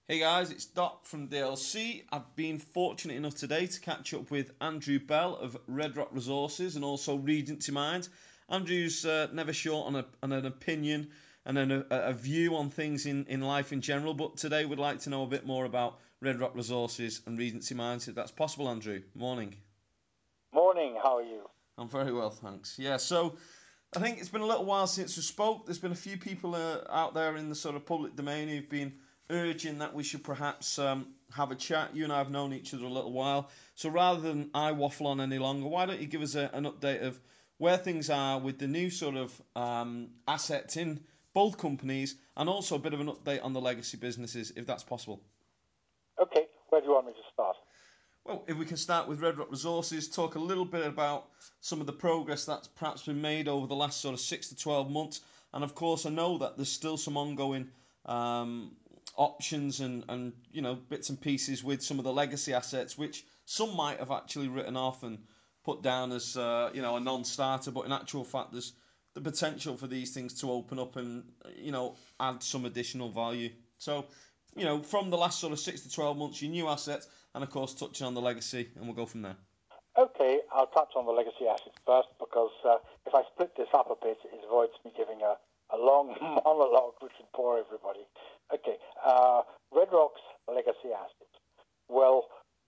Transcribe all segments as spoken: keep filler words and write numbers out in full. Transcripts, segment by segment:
Hey guys, it's Doc from D L C. I've been fortunate enough today to catch up with Andrew Bell of Red Rock Resources and also Regency Mines. Andrew's uh, never short on, a, on an opinion and an, a, a view on things in, in life in general, but today we'd like to know a bit more about Red Rock Resources and Regency Mines, if that's possible, Andrew. Morning. Morning, how are you? I'm very well, thanks. Yeah, so I think it's been a little while since we spoke. There's been a few people uh, out there in the sort of public domain who've been urging that we should perhaps um, have a chat. You and I have known each other a little while. So rather than I waffle on any longer, why don't you give us a, an update of where things are with the new sort of um, assets in both companies and also a bit of an update on the legacy businesses, if that's possible? Okay, where do you want me to start? Well, if we can start with Red Rock Resources, talk a little bit about some of the progress that's perhaps been made over the last sort of six to twelve months. And of course, I know that there's still some ongoing um, options and, and you know bits and pieces with some of the legacy assets, which some might have actually written off and put down as uh, you know a non-starter. But in actual fact, there's the potential for these things to open up and you know add some additional value. So you know, from the last sort of six to twelve months, your new assets, and of course touching on the legacy, and we'll go from there. Okay, I'll touch on the legacy assets first because uh, if I split this up a bit, it avoids me giving a, a long monologue which would bore everybody. Okay, uh, Red Rock's legacy assets. Well,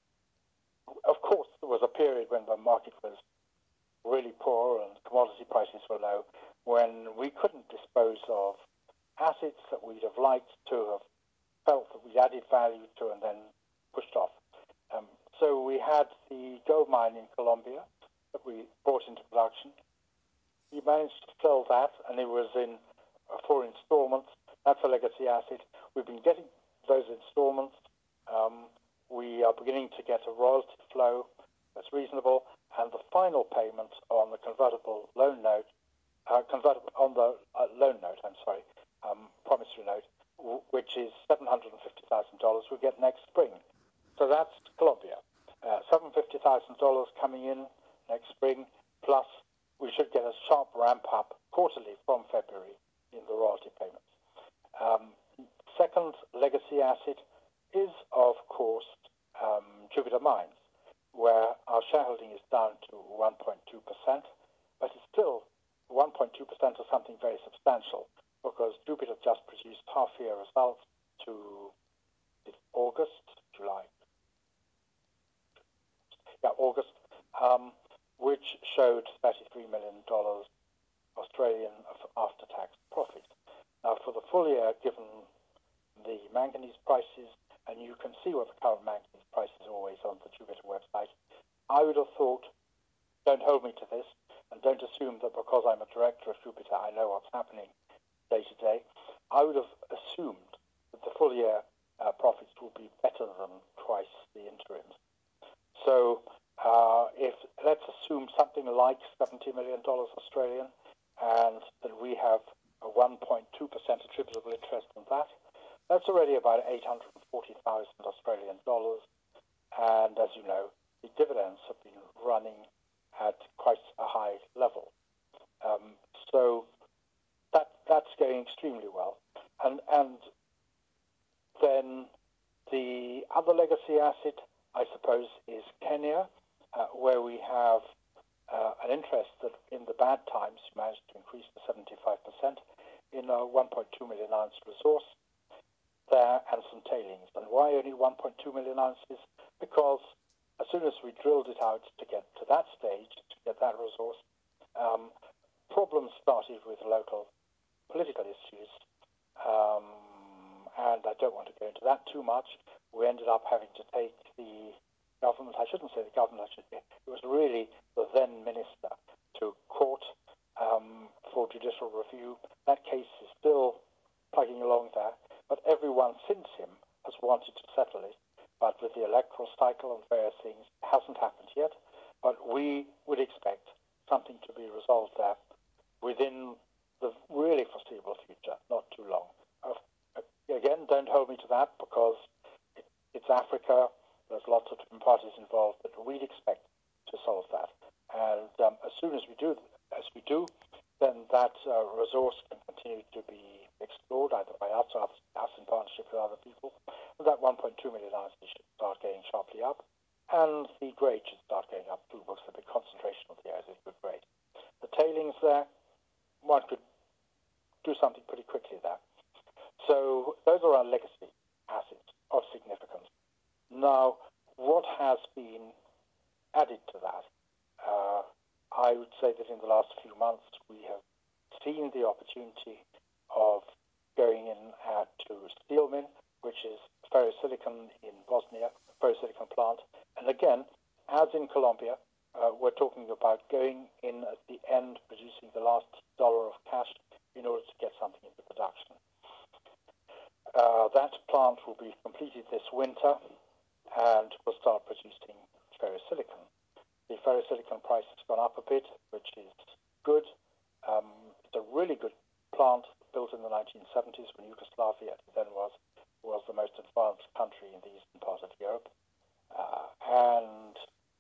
of course, there was a period when the market was really poor and commodity prices were low, when we couldn't dispose of assets that we'd have liked to have felt that we added value to and then pushed off. Um, so we had the gold mine in Colombia that we brought into production. We managed to sell that, and it was in uh, four installments. That's a legacy asset. We've been getting those installments. Um, we are beginning to get a royalty flow that's reasonable, and the final payment on the convertible loan note, uh, convertible on the uh, loan note, I'm sorry, um, promissory note, w- which is seven hundred fifty thousand dollars, we get next spring. So that's Colombia. Uh, seven hundred fifty thousand dollars coming in next spring, plus we should get a sharp ramp up quarterly from February in the royalty payments. Um, second legacy asset is, of course, um, Jupiter Mines, where our shareholding is down to one point two percent, but it's still one point two percent of something very substantial because Jupiter just produced half-year results to August, July, yeah, August, um, which showed thirty-three million dollars Australian after-tax profit. Now, for the full year, given the manganese prices, and you can see what the current manganese price is always on the Jupiter website, I would have thought, don't hold me to this, and don't assume that because I'm a director of Jupiter, I know what's happening day to day. I would have assumed that the full year uh, profits will be better than twice the interims. So uh, if let's assume something like seventy million dollars Australian, and that we have a one point two percent attributable interest in that, that's already about eight hundred forty thousand Australian dollars. And as you know, the dividends have been running at quite a high level. Um, so that that's going extremely well. And and then the other legacy asset, I suppose, is Kenya, uh, where we have uh, an interest that in the bad times managed to increase to seventy-five percent in a one point two million ounce resource there and some tailings. And why only one point two million ounces? Because as soon as we drilled it out to get to that stage, to get that resource, um, problems started with local political issues. Um, and I don't want to go into that too much. We ended up having to take the government, I shouldn't say the government, I should, it was really the then minister, to court um, for judicial review. That case is still plugging along there, but everyone since him has wanted to settle it. But with the electoral cycle and various things, it hasn't happened yet. But we would expect something to be resolved there within the really foreseeable future, not too long. Uh, again, don't hold me to that because it, it's Africa. There's lots of different parties involved, but we'd expect to solve that. And um, as soon as we do, as we do, then that uh, resource can continue to be explored either by us or us in partnership with other people, that one point two million ounces should start going sharply up, and the grade should start going up too, because the big concentration of the area is good grade. The tailings there, one could do something pretty quickly there. So those are our legacy assets of significance. Now, what has been added to that? Uh, I would say that in the last few months we have seen the opportunity of going in uh, to Steelmin, which is ferrosilicon in Bosnia, ferrosilicon plant. And again, as in Colombia, uh, we're talking about going in at the end, producing the last dollar of cash in order to get something into production. Uh, that plant will be completed this winter and will start producing ferrosilicon. The ferrosilicon price has gone up a bit, which is good. Um, it's a really good plant built in the nineteen seventies when Yugoslavia then was was the most advanced country in the eastern part of Europe. Uh, and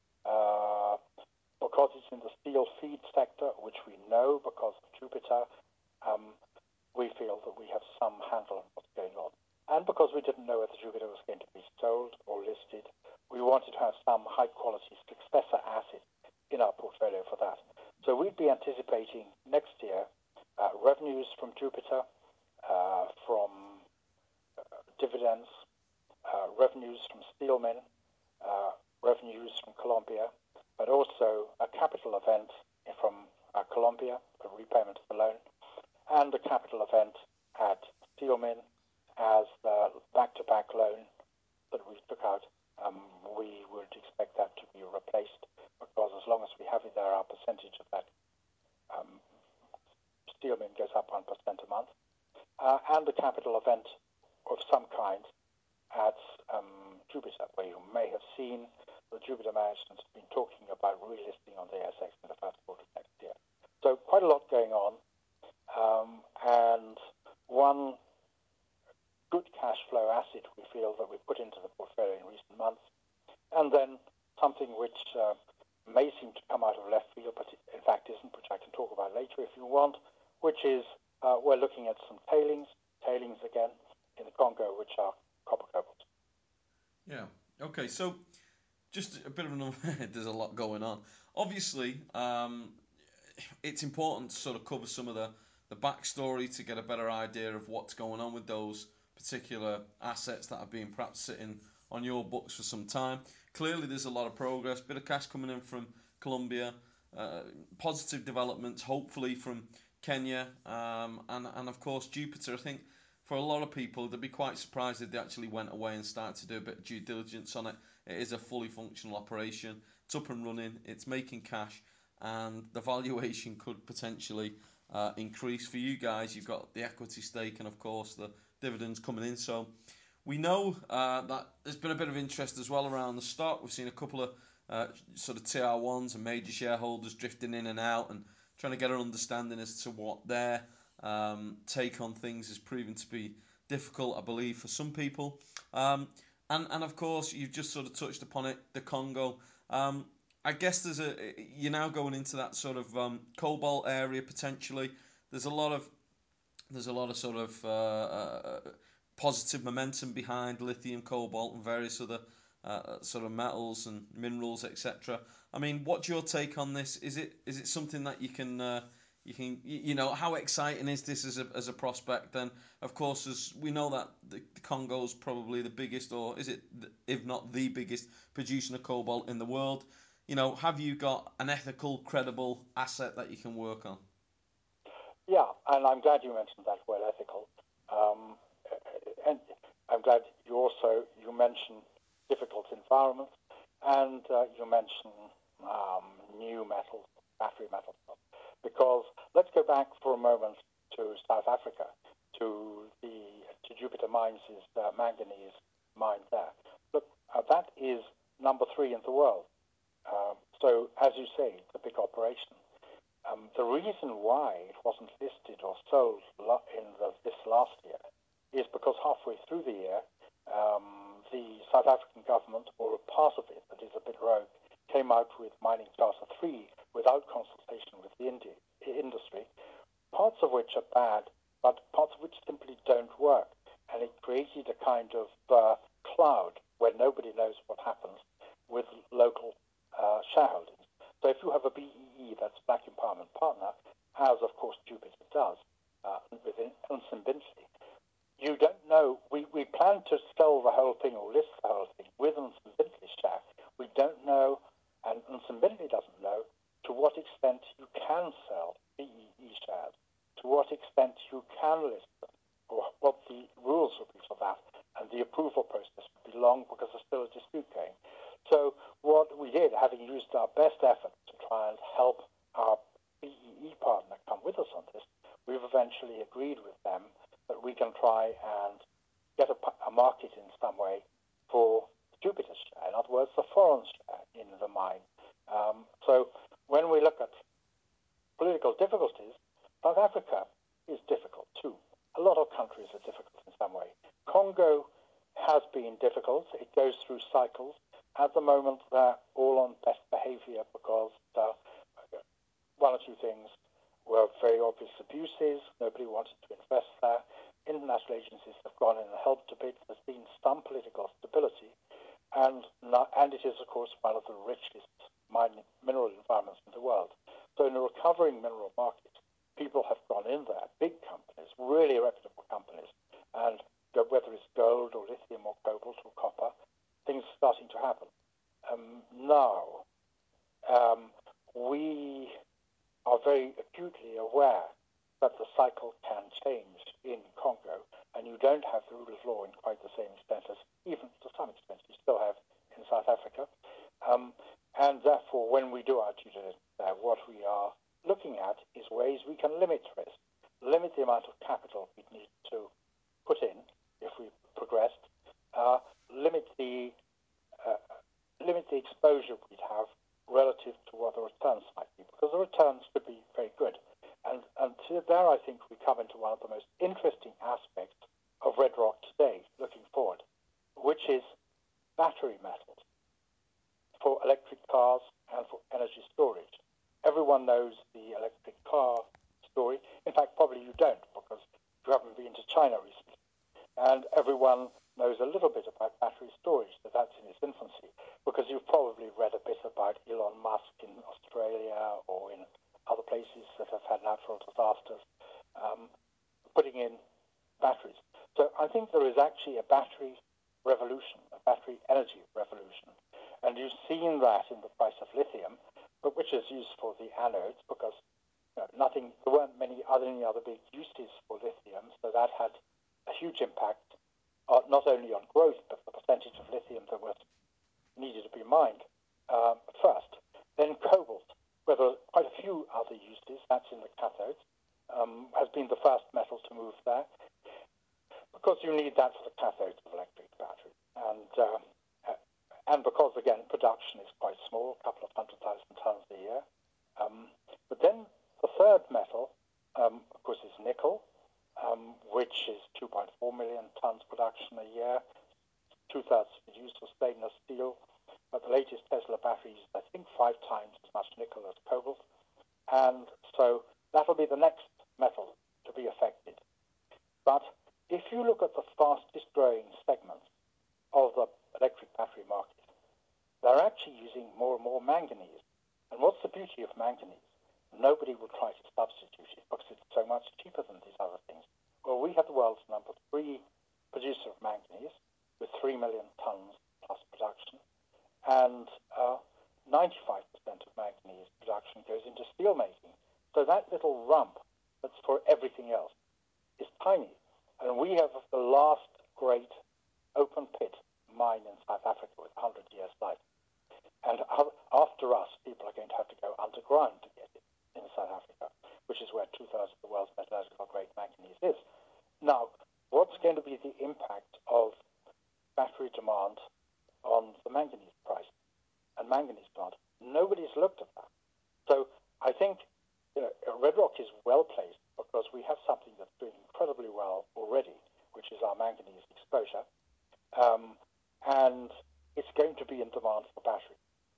uh, because it's in the steel feed sector, which we know because of Jupiter, um, we feel that we have some handle on what's going on. And because we didn't know whether Jupiter was going to be sold or listed, we wanted to have some high-quality successor asset in our portfolio for that. So we'd be anticipating next year uh, revenues from Jupiter, uh, from uh, dividends, uh, revenues from Steelmin, uh, revenues from Colombia, but also a capital event from uh, Colombia, a repayment of the loan, and a capital event at Steelmin as the back-to-back loan that we took out. Um, we would expect that to be replaced, because as long as we have it there, our percentage of that um, Steelmin goes up one percent a month. Uh, and a capital event of some kind at um, Jupiter, where you may have seen the Jupiter management has been talking about relisting on the A S X in the first quarter of next year. So quite a lot going on. Um, and one good cash flow asset we feel that we've put into the portfolio in recent months, and then something which uh, may seem to come out of left field, but in fact isn't, which I can talk about later if you want, which is uh, we're looking at some tailings, tailings again in the Congo, which are copper cobalt. Yeah. Okay. So just a bit of an there's a lot going on. Obviously, um, it's important to sort of cover some of the the backstory to get a better idea of what's going on with those particular assets that have been perhaps sitting on your books for some time. Clearly, there's a lot of progress, bit of cash coming in from Colombia, uh, positive developments, hopefully from Kenya, um, and and of course Jupiter. I think for a lot of people, they'd be quite surprised if they actually went away and started to do a bit of due diligence on it. It is a fully functional operation. It's up and running. It's making cash, and the valuation could potentially uh, increase for you guys. You've got the equity stake, and of course the dividends coming in. So we know uh, that there's been a bit of interest as well around the stock. We've seen a couple of uh, sort of T R ones and major shareholders drifting in and out and trying to get an understanding as to what their um, take on things has proven to be difficult, I believe, for some people. Um, and, and of course, you've just sort of touched upon it, the Congo. Um, I guess there's a you're now going into that sort of um, cobalt area potentially. There's a lot of there's a lot of sort of uh, uh, positive momentum behind lithium, cobalt, and various other uh, sort of metals and minerals, et cetera. I mean, what's your take on this? Is it is it something that you can uh, you can you know how exciting is this as a as a prospect? And of course, as we know that the, the Congo is probably the biggest, or is it if not the biggest producer of cobalt in the world? You know, have you got an ethical, credible asset that you can work on? Yeah, and I'm glad you mentioned that word, ethical. Um, and I'm glad you also you mentioned difficult environments, and uh, you mentioned um, new metals, battery metals. Because let's go back for a moment to South Africa, to the to Jupiter Mines' uh, manganese mine there. Look, uh, that is number three in the world. Um, so, as you say, it's a big operation. Um, the reason why it wasn't listed or sold in the, this last year is because halfway through the year, um, the South African government, or a part of it that is a bit rogue, came out with mining charter three without consultation with the Indi- industry, parts of which are bad, but parts of which simply kind of uh, cloud where nobody knows what happens with local uh, shareholdings. So if you have a B E E, that's Black Empowerment Partner, as of course Jupiter does uh, within Unson Bentley, you don't know. We, we plan to sell the whole thing or list the whole thing with Unson Bentley's share. We don't know, and Unson Bentley doesn't know, to what extent you can sell B E E shares, to what extent you can list them, or what the rules will be for that, and the approval process will be long because there's still a dispute going. So what we did, having used our best efforts to try and help our B E E partner come with us on this, we've eventually agreed with them that we can try and get a, a market in some way for Jupiter's share, in other words, the foreign share in the mine. Um, so when we look at political difficulties, South Africa is difficult too. A lot of countries are difficult in some way. Congo has been difficult. It goes through cycles. At the moment, they're all on best behavior because uh, one or two things were very obvious abuses. Nobody wanted to invest there. International agencies have gone in and helped a bit. There's been some political stability. And, not, and it is, of course, one of the richest mining, mineral environments in the world. So in a recovering mineral market, people have gone in there, big companies, really reputable companies, and whether it's gold or lithium or cobalt or copper, things are starting to happen. Um, now, um, we are very acutely aware that the cycle can change in Congo, and you don't have the rule of law in quite the same extent as, even to some extent, you still have in South Africa. Um, and therefore, when we do our due diligence there, what we are looking at is ways we can limit risk, limit the amount of capital we need to put in if we progressed, uh, limit the uh, limit the exposure we'd have relative to what the returns might be, because the returns could be very good. And, and there, I think, we come into one of the most interesting aspects of Red Rock today, looking forward, which is battery metals for electric cars and for energy storage. Everyone knows the electric car story. In fact, probably you don't, because you haven't been to China recently. And everyone knows a little bit about battery storage, but that's in its infancy, because you've probably read a bit about Elon Musk in Australia or in other places that have had natural disasters, um, putting in batteries. So I think there is actually a battery revolution, a battery energy revolution. And you've seen that in the price of lithium, but which is used for the anodes, because you know, nothing, there weren't many other, any other big uses for lithium, so that had a huge impact, uh, not only on growth, but the percentage of lithium that was needed to be mined um, first. Then cobalt, where there are quite a few other uses, that's in the cathodes, um, has been the first metal to move there, because you need that for the cathodes of electric batteries. And, uh, and because, again, production is quite small, a couple of hundred thousand tons a year. Um, but then the third metal, um, of course, is nickel, Um, which is two point four million tons production a year, two-thirds used for stainless steel. But the latest Tesla batteries, I think, five times as much nickel as cobalt. And so that'll be the next metal to be affected. But if you look at the fastest growing segments of the electric battery market, they're actually using more and more manganese. And what's the beauty of manganese? Nobody will try to substitute it because it's so much cheaper than these other things. Well, we have the world's number three producer of manganese with three million tons plus production, and uh, ninety-five percent of manganese production goes into steel making. So that little rump that's for everything else is tiny. And we have the last great open pit mine in South Africa with one hundred years life. And after us, people are going to have to go underground to get it in South Africa, which is where two-thirds of the world's metallurgical grade manganese is. Now, what's going to be the impact of battery demand on the manganese price and manganese demand? Nobody's looked at that. So I think you know, Red Rock is well placed because we have something that's doing incredibly well already, which is our manganese exposure. Um, and it's going to be in demand for battery.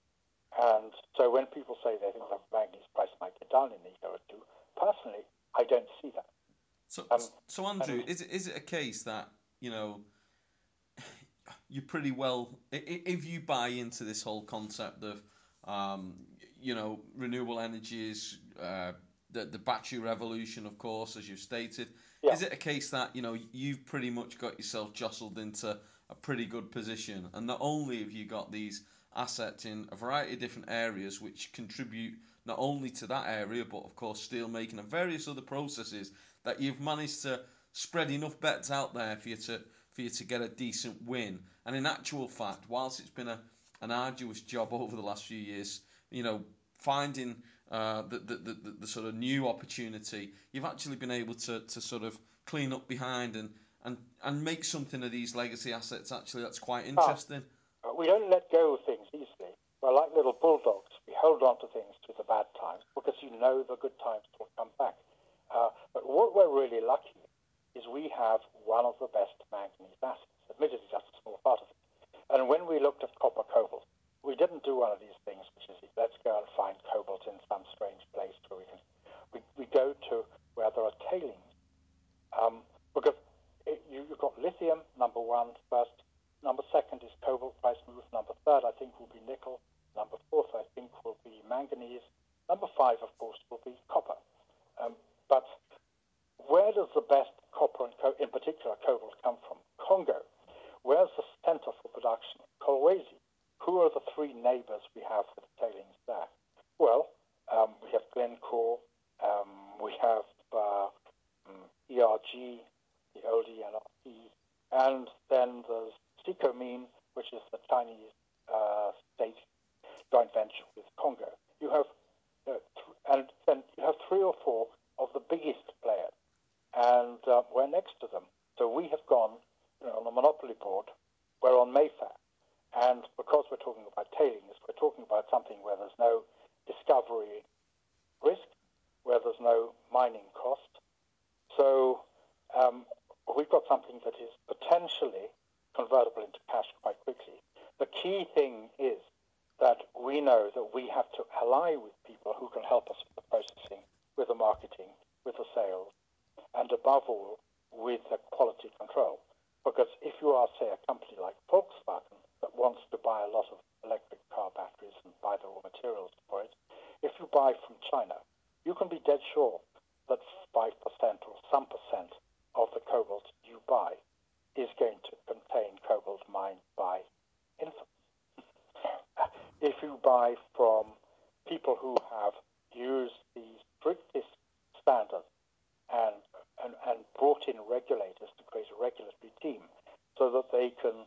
And so when people say they think the manganese price might get down in a year or two, personally, I don't see that. So, um, so Andrew, and, is it is it a case that you know you're pretty well. If you buy into this whole concept of, um, you know, renewable energies, uh, the the battery revolution, of course, as you've stated, Yeah. is it a case that you know you've pretty much got yourself jostled into a pretty good position, and not only have you got these assets in a variety of different areas which contribute not only to that area, but of course steel making and various other processes, that you've managed to spread enough bets out there for you to for you to get a decent win. And in actual fact, whilst it's been a an arduous job over the last few years, you know, finding uh, the, the, the, the sort of new opportunity, you've actually been able to, to sort of clean up behind and, and, and make something of these legacy assets. Actually, that's quite Ah, interesting. we don't let go of things easily. We're like little bulldogs. We hold on to things through the bad times because you know the good times will come back. Uh, but what we're really lucky is we have one of the best manganese assets, admittedly just a small part of it. And when we looked at copper cobalt, we didn't do one of these things, which is let's go and find cobalt in some strange place where we can. We, we go to where there are tailings, um, because it, you, you've got lithium, number one, first. Number second is cobalt price move. Number third, I think, will be nickel. Number fourth, I think, will be manganese. Number five, of course, will be copper. Um, but where does the best copper and, co- in particular, cobalt come from? Congo. Where's the center for production? Kolwezi. Who are the three neighbors we have for the tailings there? Well, um, we have Glencore, um, we have uh, um, E R G, the old E N R G, and then there's Sicomine, which is the Chinese uh, state joint venture with Congo. You have, uh, th- and then you have three or four of the biggest players, and uh, we're next to them. So we have gone, you know, on the monopoly board. We're on Mayfair, and because we're talking about tailings, we're talking about something where there's no discovery risk, where there's no mining cost. So um, we've got something that is potentially convertible into cash quite quickly. The key thing is that we know that we have to ally with people who can help us with the processing, with the marketing, with the sales, and above all, with the quality control. Because if you are, say, a company like Volkswagen that wants to buy a lot of electric car batteries and buy the raw materials for it, if you buy from China, you can be dead sure that five percent or some percent of the cobalt you buy is going to contain cobalt mined by infants. If you buy from people who have used the strictest standards and, and, and brought in regulators to create a regulatory team so that they can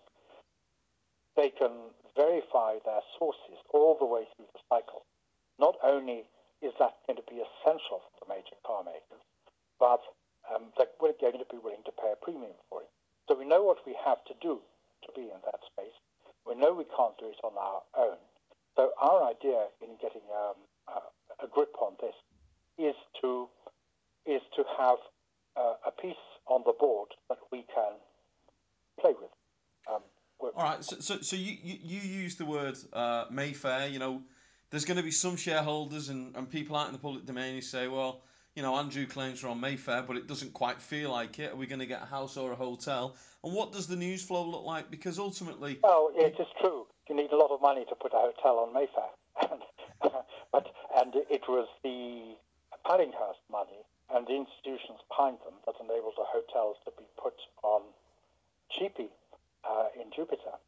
they can verify their sources all the way through the cycle. Not only is that going to be essential for the major car makers, but um, they're going to be willing to pay a premium for it. So we know what we have to do to be in that space. We know we can't do it on our own. So our idea in getting um, a, a grip on this is to is to have uh, a piece on the board that we can play with. Um, All right, so so, so you, you, you use the word uh, Mayfair. You know, there's going to be some shareholders and, and people out in the public domain who say, well, you know, Andrew claims we're on Mayfair, but it doesn't quite feel like it. Are we going to get a house or a hotel? And what does the news flow look like? Because ultimately, well, you, it is true. You need a lot of money to put a hotel on Mayfair, and, but and it was the Pallinghurst money and the institutions behind them that enabled the hotels to be put on cheaply uh, in Jupiter.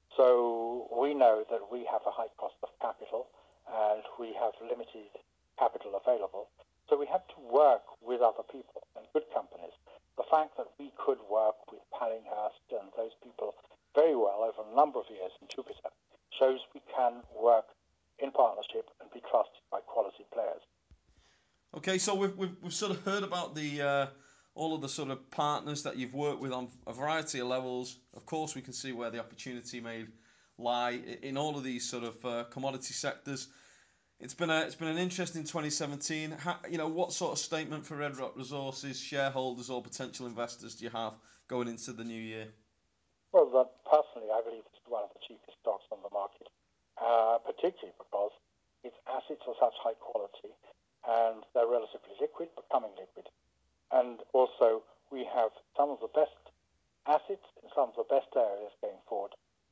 So we know that we have a high cost of capital and we have limited capital available. So we have to work with other people and good companies. The fact that we could work with Pallinghurst and those people very well over a number of years in Jupiter shows we can work in partnership and be trusted by quality players. okay, so we've, we've, we've sort of heard about the uh, all of the sort of partners that you've worked with on a variety of levels. Of course, we can see where the opportunity may lie in all of these sort of uh, commodity sectors. It's been a it's been an interesting twenty seventeen. How, you know, what sort of statement for Red Rock Resources shareholders or potential investors do you have going into the new year? Well, that, personally, I believe it's one of the cheapest stocks on the market, uh, particularly because its assets are such high quality and they're relatively liquid, becoming liquid. And also, we have some of the best assets in some of the best areas going forward.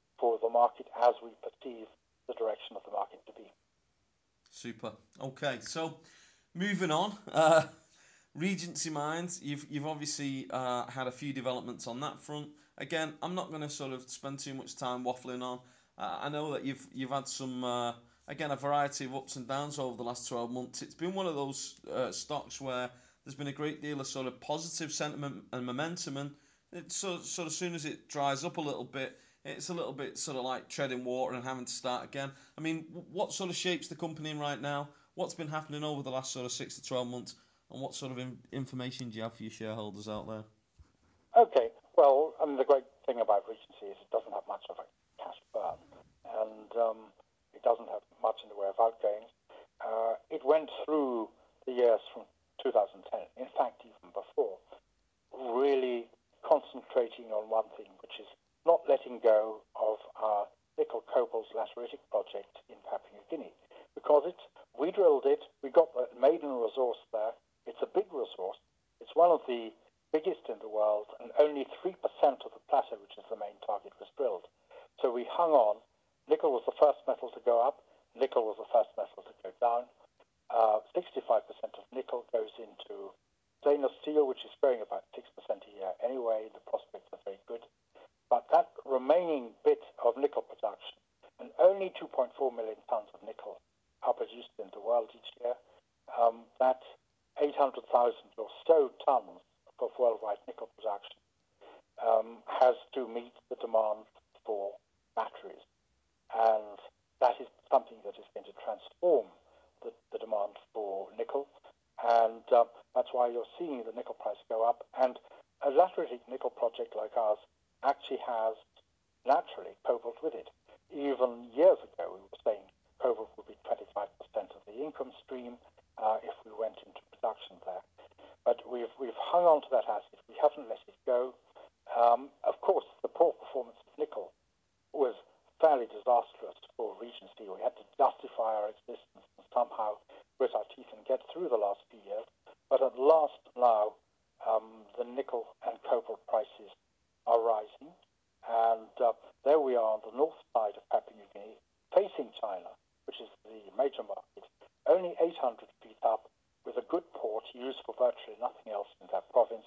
market as we perceive the direction of the market to be. Super. Okay, so moving on. Uh, Regency Mines, you've you've obviously uh, had a few developments on that front. Again, I'm not going to sort of spend too much time waffling on. Uh, I know that you've you've had some uh, again a variety of ups and downs over the last twelve months. It's been one of those uh, stocks where there's been a great deal of sort of positive sentiment and momentum, and it's sort sort of soon as it dries up a little bit, it's a little bit sort of like treading water and having to start again. I mean, what sort of shapes the company in right now? What's been happening over the last sort of six to twelve months? And what sort of in- information do you have for your shareholders out there? Okay, well, I mean, the great thing about Regency is it doesn't have much of a cash burn, and um, it doesn't have much in the way of outgoings. Uh, it went through the years from two thousand ten, in fact, even before, really concentrating on one thing, which is not letting go of our nickel cobalt lateritic project in Papua New Guinea, because it's we drilled it, we got the maiden resource there. It's a big resource. It's one of the biggest in the world, and only three percent of the plateau, which is the main target, was drilled. So we hung on. Nickel was the first metal to go up. Nickel was the first metal to go down. Uh, sixty-five percent of nickel goes into stainless steel, which is growing about six percent a year anyway. The prospects are very good. But that remaining bit of nickel production, and only two point four million tons of nickel are produced in the world each year, um, that eight hundred thousand or so tons of worldwide nickel production um, has to meet the demand for batteries. And that is something that is going to transform the, the demand for nickel. And uh, that's why you're seeing the nickel price go up. And a lateritic nickel project like ours actually has, naturally, cobalt with it. Even years ago, we were saying cobalt would be twenty-five percent of the income stream uh, if we went into production there. But we've we've hung on to that asset. We haven't let it go. Um, of course, the poor performance of nickel was fairly disastrous for Regency. We had to justify our existence and somehow grit our teeth and get through the last few years. But at last now, um, the nickel and cobalt prices are rising. And uh, there we are on the north side of Papua New Guinea, facing China, which is the major market, only eight hundred feet up, with a good port used for virtually nothing else in that province.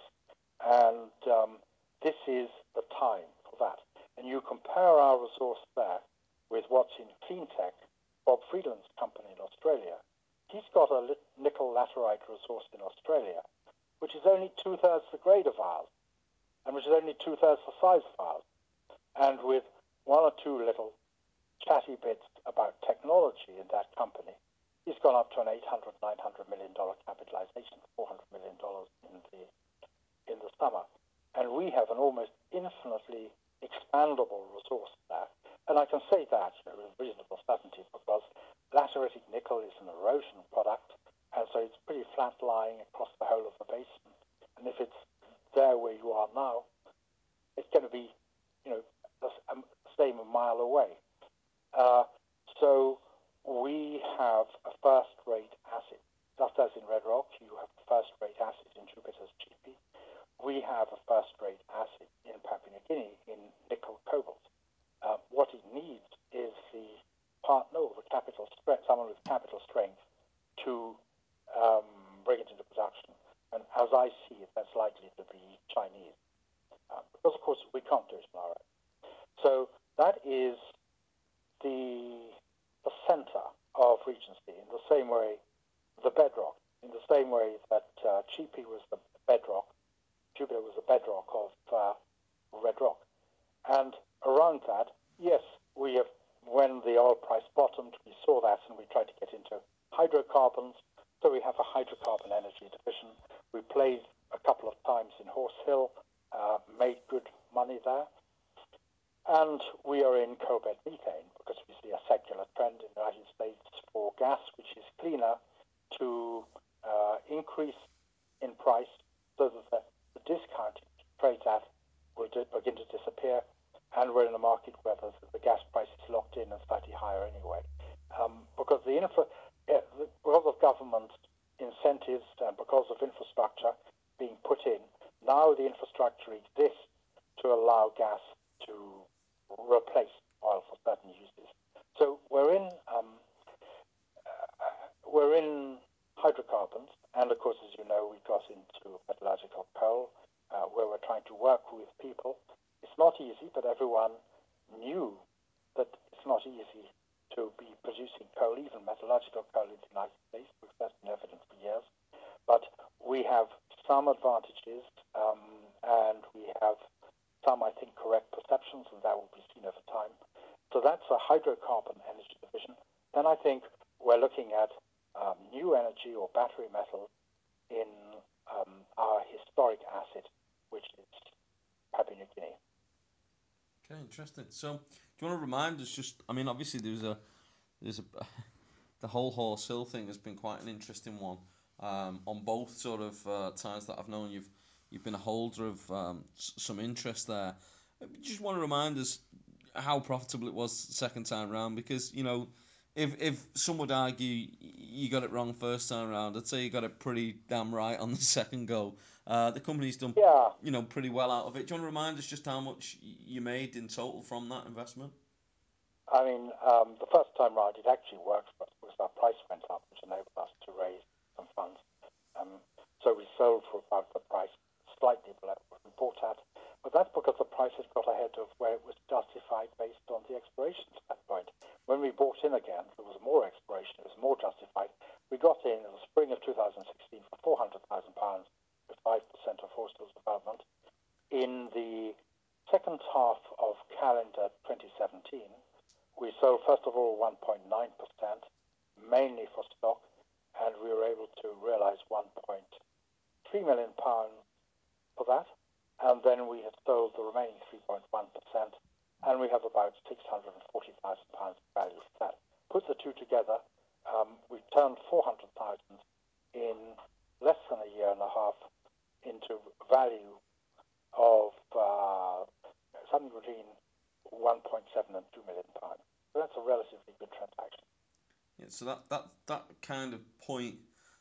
And um, this is the time for that. And you compare our resource there with what's in Cleantech, Bob Friedland's company in Australia. He's got a nickel laterite resource in Australia, which is only two-thirds the grade of ours, and which is only two-thirds the size of ours. And with one or two little chatty bits about technology in that company, he's gone up to an eight hundred, nine hundred million dollar capitalization, four hundred million dollars in the in the summer, and we have an almost infinitely expandable resource there. And I can say that you know, with reasonable certainty because lateritic nickel is an erosion product, and so it's pretty flat lying across the whole of the basin. And if it's there where you are now, it's going to be, you know, the same a mile away. Uh, so we have a first-rate asset. Just as in Red Rock, you have a first-rate asset in Jupiter's G P. We have a first-rate asset in Papua New Guinea in nickel cobalt. Uh, what it needs is the partner or the capital strength, someone with capital strength to um, bring it into production. And as I see it, that's likely to be Chinese. Uh, because, of course, we can't do it on our own. So that is the, the center of Regency, in the same way, the bedrock, in the same way that uh, Chipi was the bedrock, Jupiter was the bedrock of uh, Red Rock. And around that, yes, we have, when the oil price bottomed, we saw that and we tried to get into hydrocarbons. So we have a hydrocarbon energy division. We played a couple of times in Horse Hill, uh, made good money there. And we are in coalbed methane because we see a secular trend in the United States for gas, which is cleaner, to uh, increase in price so that the, the discount trades at will di- begin to disappear. And we're in a market where the, the gas price is locked in and slightly higher anyway. Um, because the infra, uh, because of government incentives and because of infrastructure being put in, now the infrastructure exists to allow gas to replace oil for hydrocarbon uses. So we're in um, uh, we're in hydrocarbons, and of course, as you know, we got into metallurgical coal, uh, where we're trying to work with people. It's not easy, but everyone knew that it's not easy to be producing coal, even metallurgical coal in the United States, because that's been evident for years. But we have some advantages, um, and we have some, I think, correct perceptions, and that will be seen over time. So that's a hydrocarbon energy division. Then I think we're looking at um, new energy or battery metals in um, our historic asset, which is Papua New Guinea. Okay, interesting. So, do you want to remind us? Just, I mean, obviously there's a there's a the whole Horse Hill thing has been quite an interesting one. Um, on both sort of uh, times that I've known you've you've been a holder of um, s- some interest there. Just want to remind us how profitable it was second time round, because you know if if some would argue you got it wrong first time round, I'd say you got it pretty damn right on the second go. Uh, the company's done Yeah, you know pretty well out of it. Do you want to remind us just how much you made in total from that investment? I mean, um, the first time round it actually worked for us because our price went up, which enabled us to raise some funds. Um, so we sold for about the price, slightly below what we bought at. But that's because the price had got ahead of where it was justified based on the exploration at that point. When we bought in again, there was more exploration, it was more justified. We got in in the spring of two thousand sixteen for four hundred thousand pounds with five percent of Horse Hill's development. In the second half of calendar twenty seventeen, we sold, first of all, one point nine percent, mainly for stock, and we were able to realize one point three million pounds for that. And then we have sold the remaining three point one percent, and we have about six hundred forty thousand pounds value for that. Put the two together, um, we turned four hundred thousand in less than a year and a half into value of uh, something between one point seven and two million pounds. So that's a relatively good transaction. Yeah, so that that that kind of point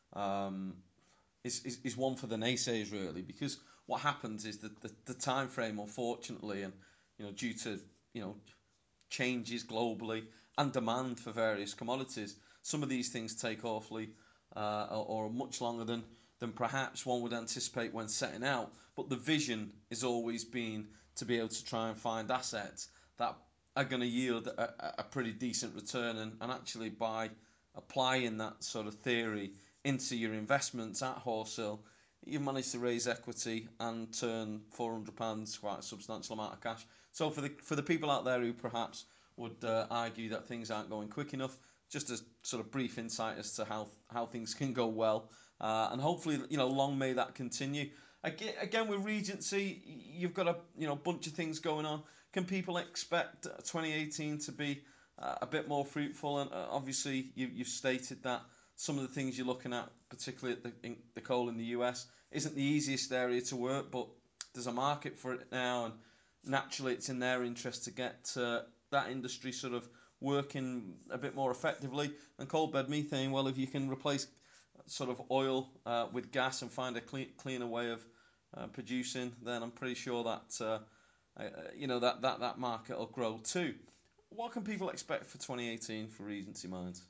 um, is, is is one for the naysayers really, because what happens is that the, the time frame, unfortunately, and you know due to you know changes globally and demand for various commodities, some of these things take awfully uh, or, or much longer than than perhaps one would anticipate when setting out. But the vision is always been to be able to try and find assets that are going to yield a, a pretty decent return, and, and actually by applying that sort of theory into your investments at Horse Hill, you've managed to raise equity and turn four hundred pounds, quite a substantial amount of cash. So for the for the people out there who perhaps would uh, argue that things aren't going quick enough, just a sort of brief insight as to how how things can go well, uh, and hopefully you know long may that continue. Again, again with Regency, you've got a you know bunch of things going on. Can people expect twenty eighteen to be uh, a bit more fruitful? And uh, obviously, you, you've stated that some of the things you're looking at, particularly at the, in, the coal in the U S, isn't the easiest area to work, but there's a market for it now, and naturally, it's in their interest to get uh, that industry sort of working a bit more effectively. And coal bed methane, well, if you can replace sort of oil uh, with gas and find a clean, cleaner way of uh, producing, then I'm pretty sure that uh, uh, you know that, that, that market will grow too. What can people expect for twenty eighteen for Regency Mines?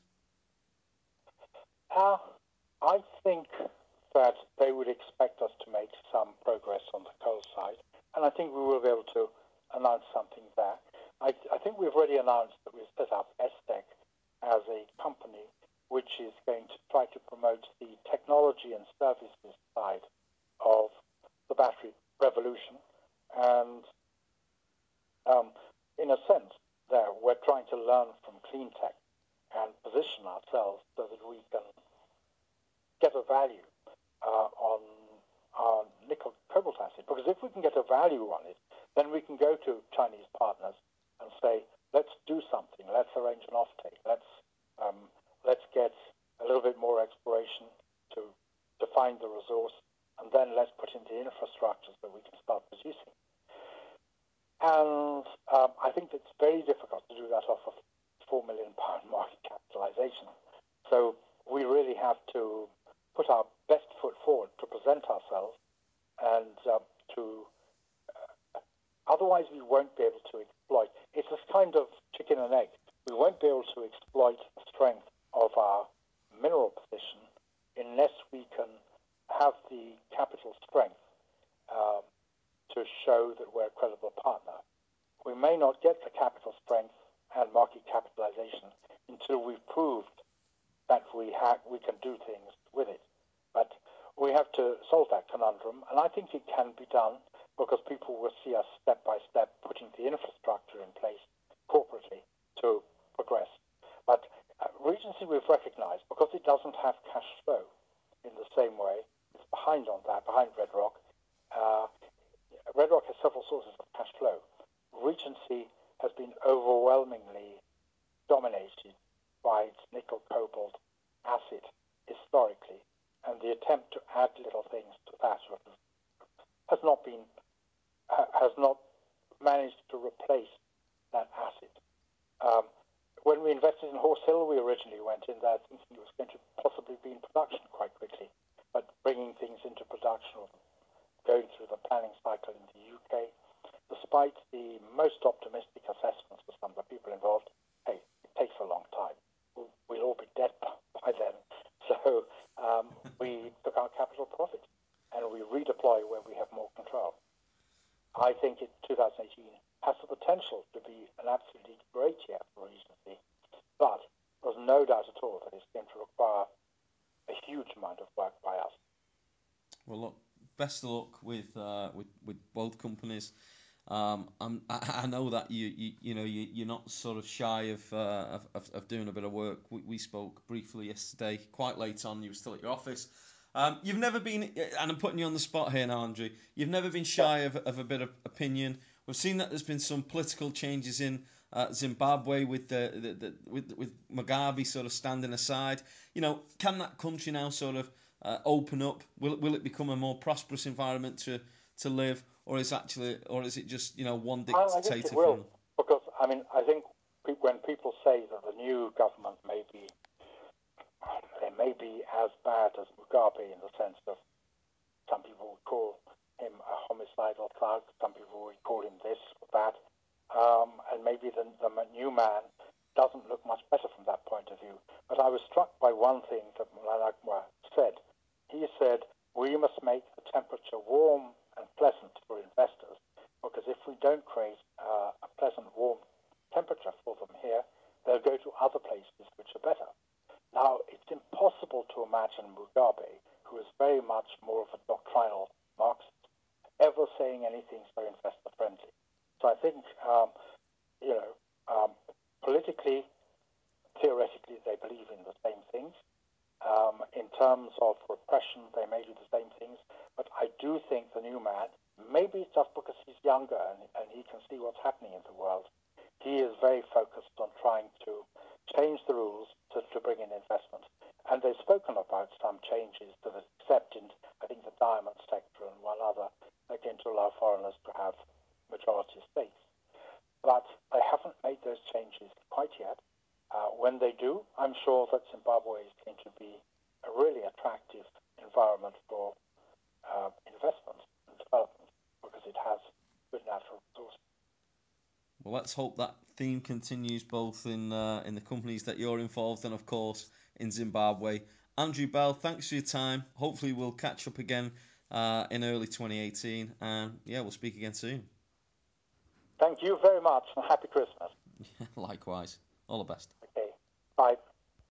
Uh, I think that they would expect us to make some progress on the coal side, and I think we will be able to announce something there. I, I think we've already announced that we've set up S T E C as a company which is going to try to promote the technology and services side of the battery revolution. And um, in a sense, there we're trying to learn from clean tech and position ourselves so that we can get a value uh, on our nickel cobalt asset. Because if we can get a value on it, then we can go to Chinese partners and say, let's do something. Let's arrange an offtake. Let's um, let's get a little bit more exploration to define the resource, and then let's put in the infrastructure so we can start producing. And um, I think it's very difficult to do that off of four million pound market capitalization. So we really have to put our best foot forward to present ourselves, and uh, to uh, otherwise we won't be able to exploit. It's this kind of chicken chicken and egg. We won't be able to exploit the strength of our mineral position unless we can have the capital strength um, to show that we're a credible partner. We may not get the capital strength and market capitalization until we've proved that we have we can do things with it. But we have to solve that conundrum, and I think it can be done because people will see us step by step putting the infrastructure in place corporately to progress. But uh, Regency we've recognized, because it doesn't have cash flow in the same way, it's behind on that, behind Red Rock. Uh, Red Rock has several sources of cash flow. Regency has been overwhelmingly dominated by its nickel cobalt acid historically, and the attempt to add little things to that has not been has not managed to replace that acid. Um, when we invested in Horse Hill, we originally went in there thinking it was going to possibly be in production quite quickly, but bringing things into production or going through the planning cycle in the U K, despite the most optimistic assessments for some of the people involved, hey, it takes a long time. We'll, we'll all be dead by then. So um, we took our capital profit and we redeploy where we have more control. I think in two thousand eighteen has the potential to be an absolutely great year for Regency, but there's no doubt at all that it's going to require a huge amount of work by us. Well, look, best of luck with uh, with with both companies. Um, I'm, I, I know that you, you you know you you're not sort of shy of uh, of, of doing a bit of work. We, we spoke briefly yesterday, quite late on. You were still at your office. Um, you've never been, and I'm putting you on the spot here now, Andrew. You've never been shy of, of a bit of opinion. We've seen that there's been some political changes in uh, Zimbabwe with the, the, the with with Mugabe sort of standing aside. You know, can that country now sort of uh, open up? Will will it become a more prosperous environment to, to live, or is actually, or is it just you know one dictator I think it will, from? because I mean I think when people say that the new government may be they may be as bad as Mugabe in the sense of some people would call him a homicidal thug, some people would call him this or that, um, and maybe the, the new man doesn't look much better from that point of view. But I was struck by one thing that Mnangagwa said. He said, we must make the temperature warm and pleasant for investors, because if we don't create uh, a pleasant, warm temperature for them here, they'll go to other places which are better. Now, it's impossible to imagine Mugabe, who is very much more of a doctrinal Marxist, ever saying anything so investor-friendly. So I think, um, you know, um, politically, theoretically, they believe in the same things. Um, in terms of repression, they may do the same things. But I do think the new man, maybe it's just because he's younger and, and he can see what's happening in the world, he is very focused on trying to change the rules to, to bring in investment. And they've spoken about some changes to the, except in, I think, the diamond sector and one other, again, to allow foreigners to have majority stakes. But they haven't made those changes quite yet. Uh, when they do, I'm sure that Zimbabwe is going to be a really attractive environment for uh, investment and development because it has good natural resources. Well, let's hope that theme continues both in uh, in the companies that you're involved in, of course, in Zimbabwe. Andrew Bell, thanks for your time. Hopefully, we'll catch up again uh, in early twenty eighteen, and yeah, we'll speak again soon. Thank you very much, and happy Christmas. Likewise. All the best. Okay.